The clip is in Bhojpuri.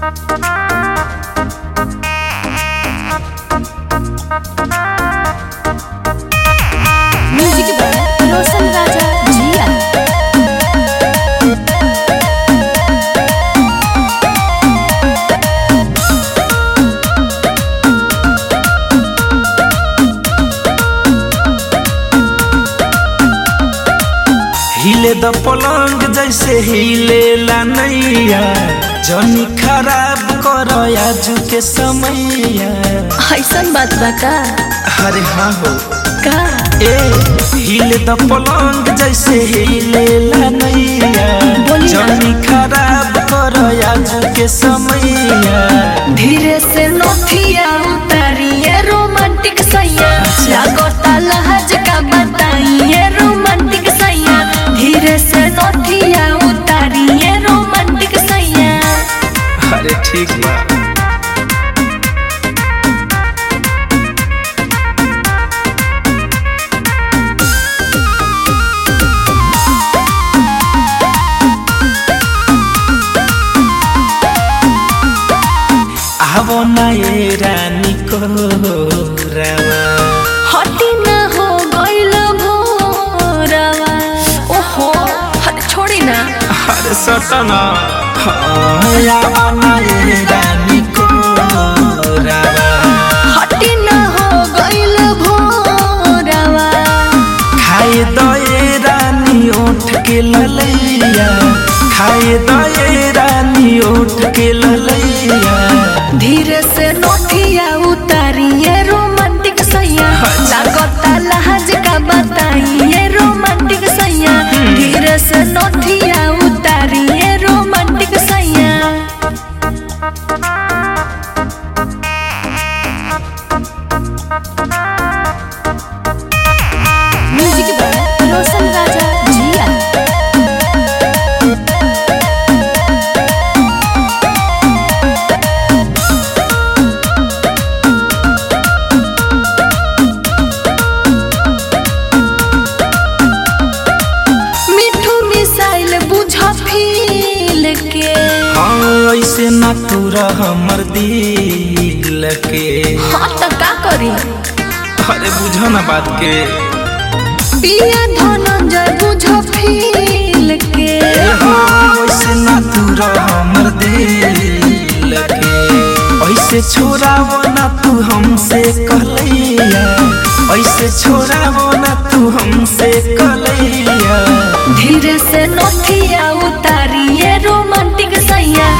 म्यूजिक बाय रोशन राजा जिया। हिले द पलंग जैसे हिले ला नैया, जनी खराब कर आजू के समैया। ऐसन बात बा का? अरे हाँ हो का ए हिले द पलंग जैसे हिले ला नैया, बोली ना। जनी खराब कर आजू के समैया। धीरे से नोथिया उतारिए रोमांटिक सैया, लागता लहज का बताइए रोमांटिक सैया। धीरे से नोथिया उतारिए रोमांटिक सैया। अरे ठीक बा। आवो ना ये रानी को रावा, हटी ना हो गइल भोरवा। ओहो छोड़ी ना। अरे सटना आवो ना ये रानी को रावा, हटी ना हो गइल भोरवा। खाए दो ये रानी उठ के ललैया, खाए दो ये रानी उठ के ललैया। धीरे से नोथिया उतारिए रोमांटिक सैया, लागता लहज का बताइए रोमांटिक सैया। धीरे से नोथिया उतारिए रोमांटिक सैया। म्यूजिक बाय रोशन राजा जिया। मिठू मिसाइल बुझा फील के। हाँ ऐसे ना तूरा हमर दिल के। हाँ तो का करी? अरे बुझो ना बात के। पिया धनंजय बुझो फील के। हाँ ऐसे ना तूरा हमर दिल के। ऐसे छोड़ावो ना तू हमसे कहलैया, ऐसे छोड़ावो ना तू हमसे कहलैया। धीरे से नोथिया उतारिए रोमांटिक सैया,